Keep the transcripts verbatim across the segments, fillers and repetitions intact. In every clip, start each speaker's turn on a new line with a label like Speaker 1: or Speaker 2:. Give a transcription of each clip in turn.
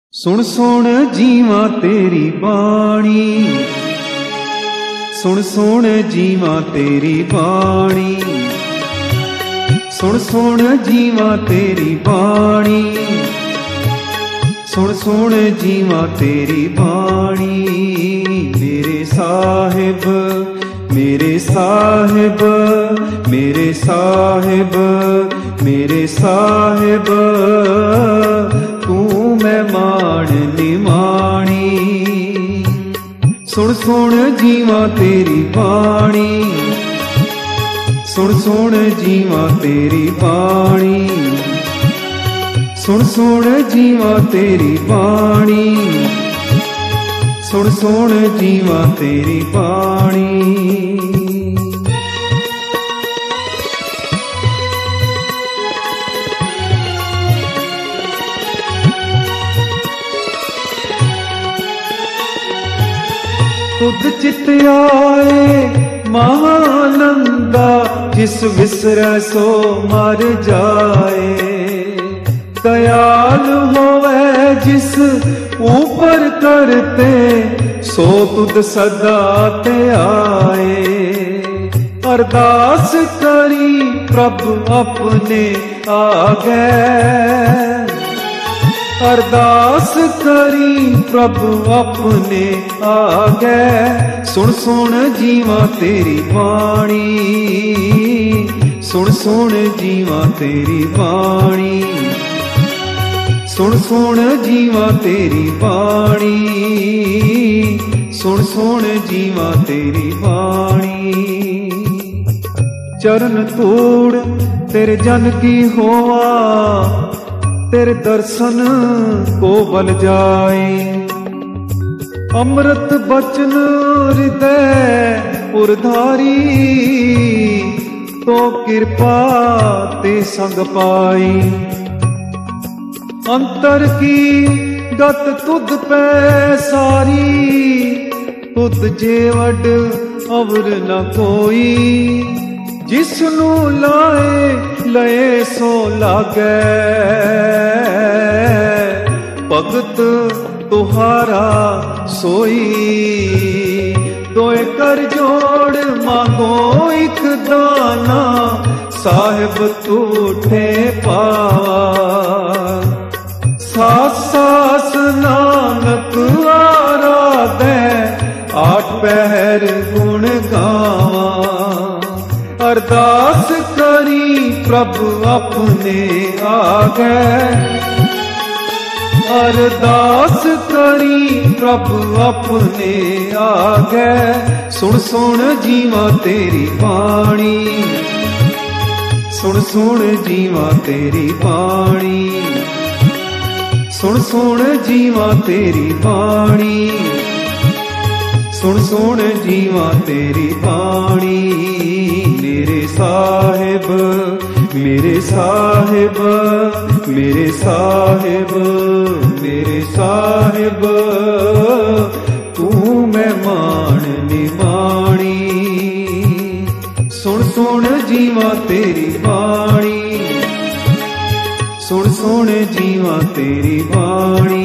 Speaker 1: ਸੁਣ ਸੁਣ ਜੀਵਾਂ ਤੇਰੀ ਬਾਣੀ, ਸੁਣ ਸੁਣ ਜੀਵਾਂ ਤੇਰੀ ਬਾਣੀ, ਸੁਣ ਸੁਣ ਜੀਵਾਂ ਤੇਰੀ ਬਾਣੀ, ਸੁਣ ਸੁਣ ਜੀਵਾਂ ਤੇਰੀ ਬਾਣੀ। ਮੇਰੇ ਸਾਹਿਬ ਮੇਰੇ ਸਾਹਿਬ ਮੇਰੇ ਸਾਹਿਬ ਮੇਰੇ ਸਾਹਿਬ, ਤੂੰ ਮਹਿਮਾਨ ਨਿਮਾਣੀ। ਸੁਣ ਸੁਣ ਜੀਵਾਂ ਤੇਰੀ ਬਾਣੀ, ਸੁਣ ਸੁਣ ਜੀਵਾਂ ਤੇਰੀ ਬਾਣੀ, ਸੁਣ ਸੁਣ ਜੀਵਾਂ ਤੇਰੀ ਬਾਣੀ, ਸੁਣ ਸੁਣ ਜੀਵਾਂ ਤੇਰੀ ਬਾਣੀ। ਤੁਧ ਚਿਤ ਆਏ ਮਹਾਨੰਦਾ, ਜਿਸ ਵਿਸਰੈ ਸੋ ਮਰ ਜਾਏ। दयाल होवे जिस ऊपर करते, सो तुद सदा ते आए। अरदास करी प्रभु अपने आगे, अरदास करी प्रभु अपने आगे। सुन सुन जीवां तेरी बाणी, सुन सुन जीवां तेरी बाणी, सुन सुन जीवां तेरी बाणी, सुन सुन जीवां तेरी बाणी। चरण तोड़ तेरे जन की होवा, तेरे दर्शन को बल जाए। अमृत बचन हृदय उरधारी, तो कृपा ते संग पाई। अंतर की गत तुद पै सारी, तुद जेवड अवर न कोई। जिसनू लाए लए सो लागे, भगत तुहारा सोई। दोए कर जोड़ मांगो एक दाना, साहिब तूठे पावा। सास सास नानक आराधे, आठ पहर गुण गावा। अरदास करी प्रभु अपने आगे, अरदास करी प्रभु अपने आगे। सुन सुन जीवां तेरी बाणी, सुन सुन जीवां तेरी बाणी, सुन सुन जीवां तेरी बाणी, सुन सुन जीवां तेरी बाणी। मेरे साहिब मेरे साहिब मेरे साहिब मेरे साहिब, तू मेहमान निमाणी। सुन सुन जीवां तेरी बाणी, सुन सुन जीवां तेरी बाणी,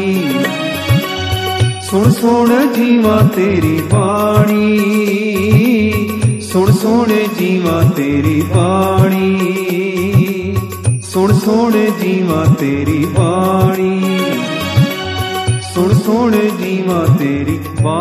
Speaker 1: सुन सुन जीवां तेरी बाणी, सुन सुन जीवां तेरी बाणी, सुन सुन जीवां तेरी बाणी, सुन सुन जीवां तेरी बाणी।